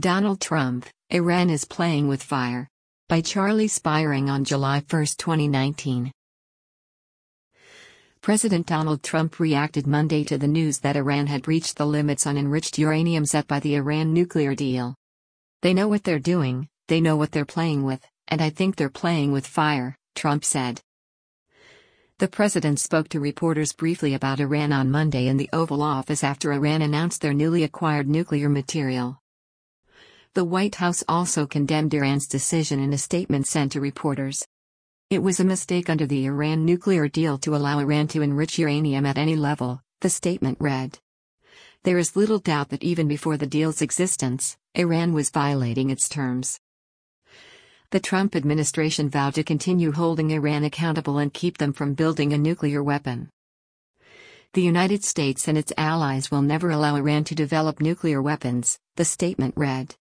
Donald Trump, Iran is playing with fire. By Charlie Spiring on July 1, 2019. President Donald Trump reacted Monday to the news that Iran had reached the limits on enriched uranium set by the Iran nuclear deal. "They know what they're doing, they know what they're playing with, and I think they're playing with fire," Trump said. The president spoke to reporters briefly about Iran on Monday in the Oval Office after Iran announced their newly acquired nuclear material. The White House also condemned Iran's decision in a statement sent to reporters. "It was a mistake under the Iran nuclear deal to allow Iran to enrich uranium at any level," the statement read. "There is little doubt that even before the deal's existence, Iran was violating its terms." The Trump administration vowed to continue holding Iran accountable and keep them from building a nuclear weapon. "The United States and its allies will never allow Iran to develop nuclear weapons," the statement read.